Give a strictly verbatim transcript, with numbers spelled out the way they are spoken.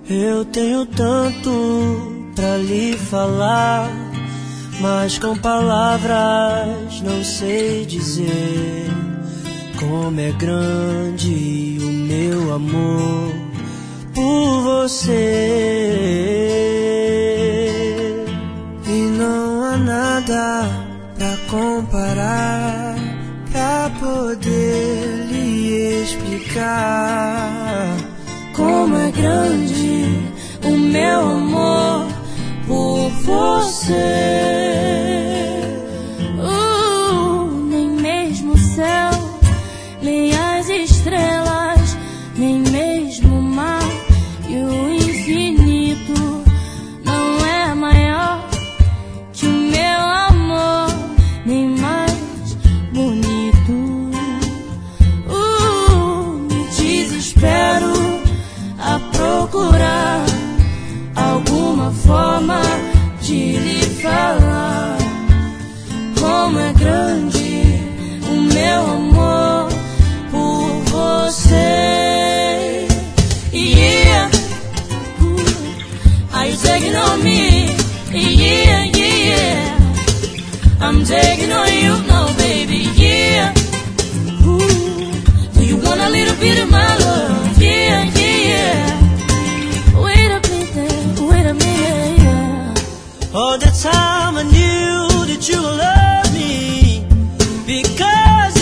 Eu tenho tanto pra lhe falar, mas com palavras não sei dizer como é grande o meu amor por você. E não há nada pra comparar, pra poder lhe explicar como é grande o meu amor por você. uh, Nem mesmo o céu, nem as estrelas, nem mesmo o mar e o infinito não é maior que o meu amor, nem mais bonito. uh, Me desespero a procurar alguma forma de lhe falar como é grande o meu amor por você. Yeah, are you taking on me? Yeah, yeah, I'm taking on you now, baby. Yeah, ooh, do you want a little bit of my love? Yeah, yeah. Wait a minute, wait a minute, yeah. All the time I knew that you would love me, because